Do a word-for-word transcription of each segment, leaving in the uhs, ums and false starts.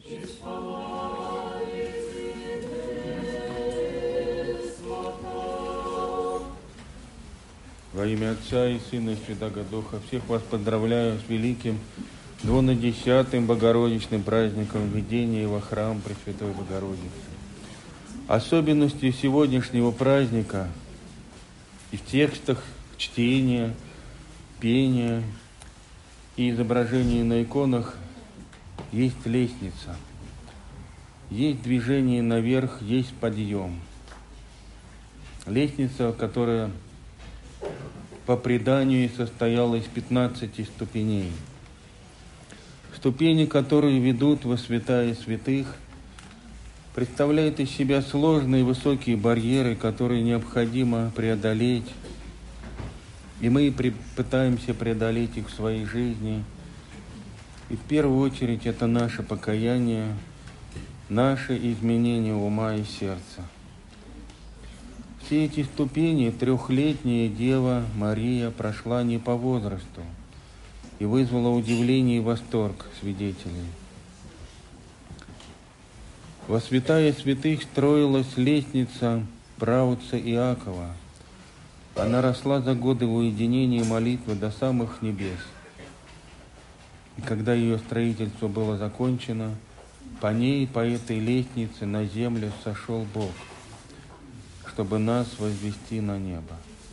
Во имя Отца и Сына и Святаго Духа всех вас поздравляю с великим двунадесятым Богородичным праздником введения во храм Пресвятой Богородицы. Особенностью сегодняшнего праздника и в текстах чтения, пения и изображений на иконах есть лестница, есть движение наверх, есть подъем. Лестница, которая по преданию состояла из пятнадцати ступеней. Ступени, которые ведут во святая святых, представляют из себя сложные высокие барьеры, которые необходимо преодолеть. И мы пытаемся преодолеть их в своей жизни. И в первую очередь это наше покаяние, наше изменение ума и сердца. Все эти ступени трехлетняя Дева Мария прошла не по возрасту и вызвала удивление и восторг свидетелей. Во святая святых строилась лестница праотца Иакова. Она росла за годы уединения и молитвы до самых небес. И когда ее строительство было закончено, по ней, по этой лестнице на землю сошел Бог, чтобы нас возвести на небо.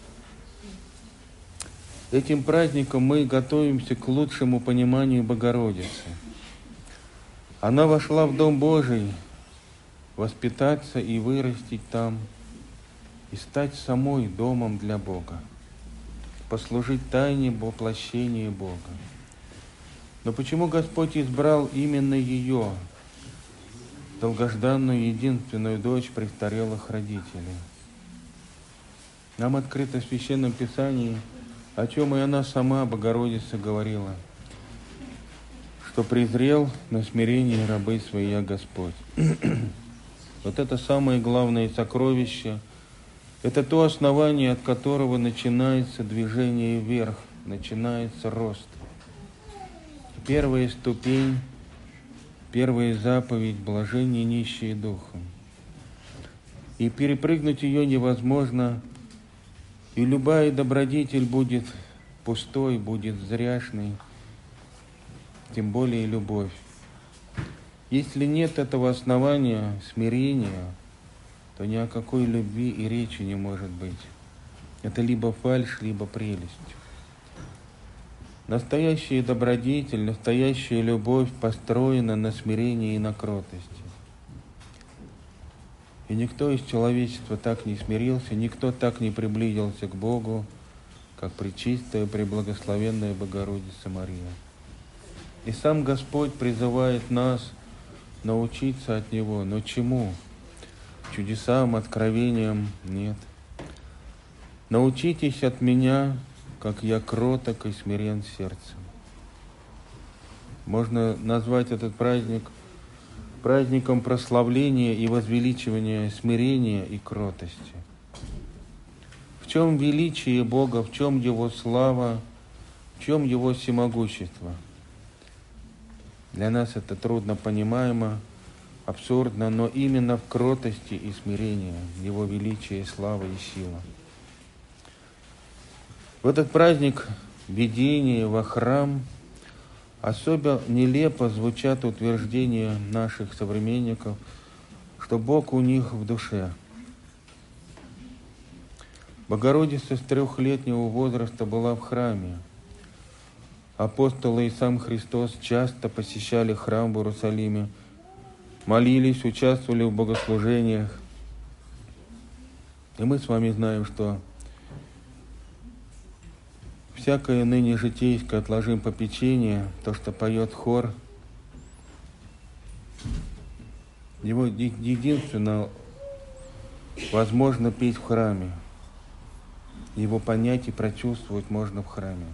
Этим праздником мы готовимся к лучшему пониманию Богородицы. Она вошла в Дом Божий, воспитаться и вырастить там, и стать самой домом для Бога, послужить тайне воплощения Бога. Но почему Господь избрал именно ее, долгожданную единственную дочь престарелых родителей? Нам открыто в Священном Писании, о чем и она сама, Богородица, говорила, что презрел на смирение рабы своя Господь. Вот это самое главное сокровище, это то основание, от которого начинается движение вверх, начинается рост. Первая ступень, первая заповедь – блаженние нищие духом. И перепрыгнуть ее невозможно, и любая добродетель будет пустой, будет зряшной, тем более любовь. Если нет этого основания, смирения, то ни о какой любви и речи не может быть. Это либо фальшь, либо прелесть. Настоящая добродетель, настоящая любовь построена на смирении и на кротости. И никто из человечества так не смирился, никто так не приблизился к Богу, как пречистая, преблагословенная Богородица Мария. И сам Господь призывает нас научиться от Него. Но чему? Чудесам, откровениям? Нет. Научитесь от Меня, как я кроток и смирен сердцем. Можно назвать этот праздник праздником прославления и возвеличивания смирения и кротости. В чем величие Бога, в чем Его слава, в чем Его всемогущество? Для нас это трудно понимаемо, абсурдно, но именно в кротости и смирении Его величие, слава и сила. В этот праздник введения во храм особо нелепо звучат утверждения наших современников, что Бог у них в душе. Богородица с трехлетнего возраста была в храме. Апостолы и сам Христос часто посещали храм в Иерусалиме, молились, участвовали в богослужениях. И мы с вами знаем, что всякое ныне житейское отложим попечение, то, что поет хор, его единственно возможно петь в храме. Его понять и прочувствовать можно в храме.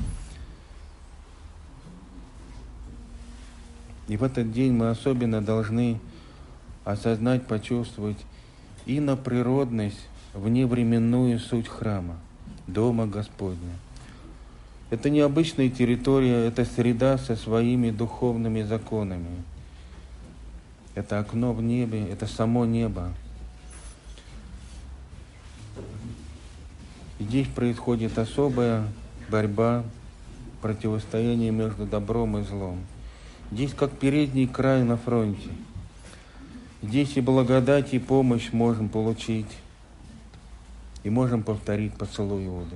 И в этот день мы особенно должны осознать, почувствовать иноприродность, вневременную суть храма, Дома Господня. Это необычная территория, это среда со своими духовными законами. это окно в небе, это само небо. И здесь происходит особая борьба, противостояние между добром и злом. Здесь как передний край на фронте. Здесь и благодать, и помощь можем получить, и можем повторить поцелуй Иуды.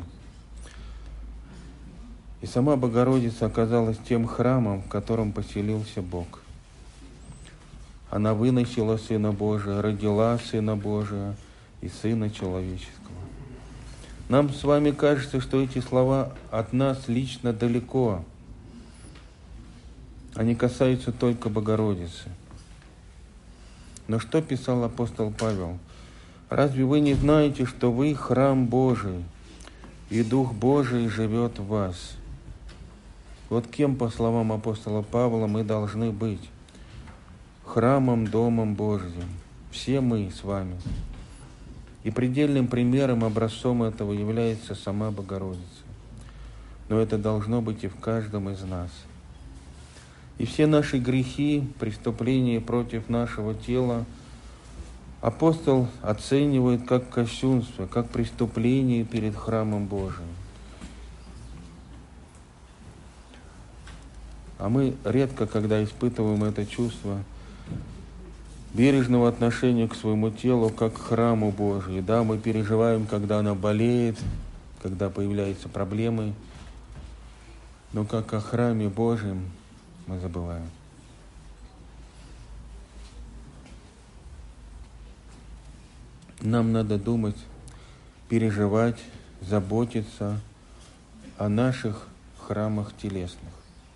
И сама Богородица оказалась тем храмом, в котором поселился Бог. Она выносила Сына Божия, родила Сына Божия и Сына Человеческого. Нам с вами кажется, что эти слова от нас лично далеко. Они касаются только Богородицы. Но что писал апостол Павел? Разве вы не знаете, что вы храм Божий, и Дух Божий живет в вас? Вот кем, по словам апостола Павла, мы должны быть? Храмом, домом Божьим. Все мы с вами. И предельным примером, образцом этого является сама Богородица. Но это должно быть и в каждом из нас. И все наши грехи, преступления против нашего тела апостол оценивает как кощунство, как преступление перед храмом Божиим. А мы редко, когда испытываем это чувство бережного отношения к своему телу, как к храму Божию. Да, мы переживаем, когда оно болеет, когда появляются проблемы, но как о храме Божьем мы забываем. Нам надо думать, переживать, заботиться о наших храмах телесных.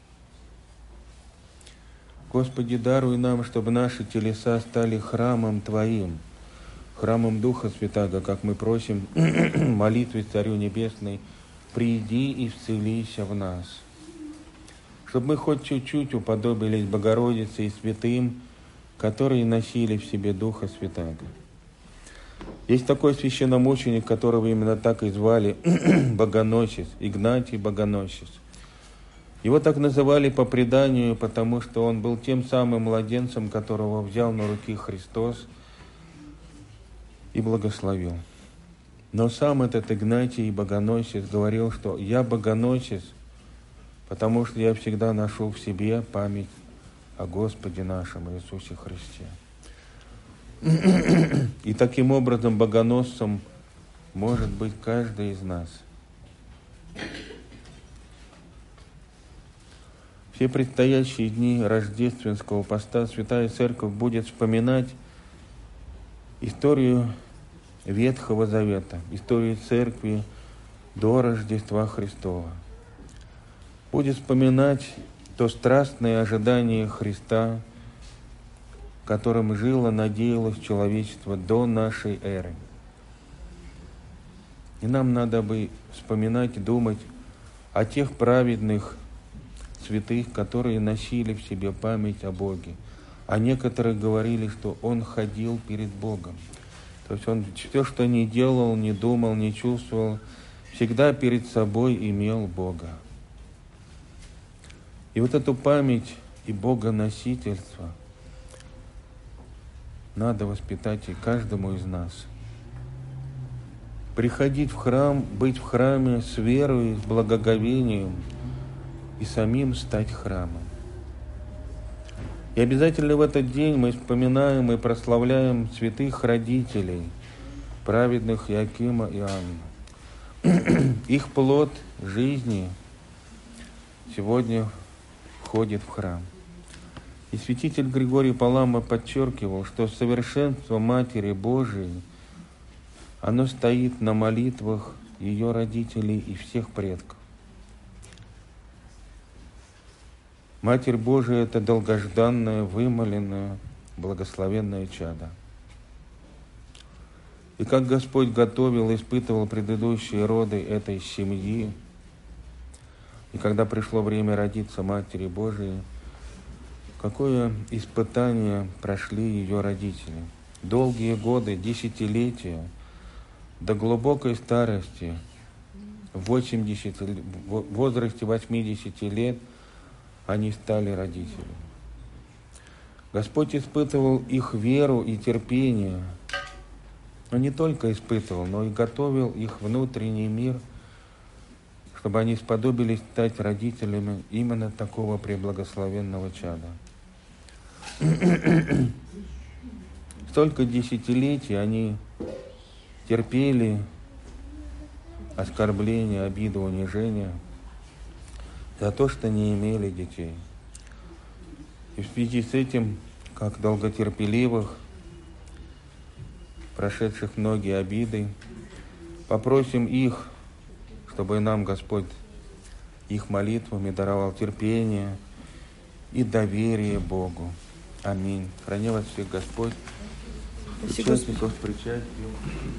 Господи, даруй нам, чтобы наши телеса стали храмом Твоим, храмом Духа Святаго, как мы просим в молитве Царю Небесной, приди и вселися в нас. Чтобы мы хоть чуть-чуть уподобились Богородице и святым, которые носили в себе Духа Святаго. Есть такой священномученик, которого именно так и звали, Богоносец, Игнатий Богоносец. Его так называли по преданию, потому что он был тем самым младенцем, которого взял на руки Христос и благословил. Но сам этот Игнатий Богоносец говорил, что «я богоносец, потому что я всегда ношу в себе память о Господе нашем Иисусе Христе». И таким образом богоносцем может быть каждый из нас. Все предстоящие дни рождественского поста Святая Церковь будет вспоминать историю Ветхого Завета, историю Церкви до Рождества Христова. Будет вспоминать то страстное ожидание Христа, которым жило, надеялось человечество до нашей эры. И нам надо бы вспоминать, думать о тех праведных святых, которые носили в себе память о Боге. А некоторые говорили, что он ходил перед Богом. То есть он все, что не делал, не думал, не чувствовал, всегда перед собой имел Бога. И вот эту память и богоносительство надо воспитать и каждому из нас. Приходить в храм, быть в храме с верой, с благоговением и самим стать храмом. И обязательно в этот день мы вспоминаем и прославляем святых родителей, праведных Иоакима и Анну. Их плод жизни сегодня входит в храм. И святитель Григорий Палама подчеркивал, что совершенство Матери Божией, оно стоит на молитвах ее родителей и всех предков. Матерь Божия – это долгожданное, вымоленное, благословенное чадо. И как Господь готовил и испытывал предыдущие роды этой семьи, и когда пришло время родиться Матери Божией, какое испытание прошли ее родители. Долгие годы, десятилетия, до глубокой старости, в восемьдесят, в возрасте восьмидесяти лет, они стали родителями. Господь испытывал их веру и терпение, но не только испытывал, но и готовил их внутренний мир, чтобы они сподобились стать родителями именно такого преблагословенного чада. Столько десятилетий они терпели оскорбления, обиды, унижения за то, что не имели детей. И в связи с этим, как долготерпеливых, прошедших многие обиды, попросим их, чтобы нам Господь их молитвами даровал терпение и доверие Богу. Аминь. Храни вас всех Господь. Причастников с причастием.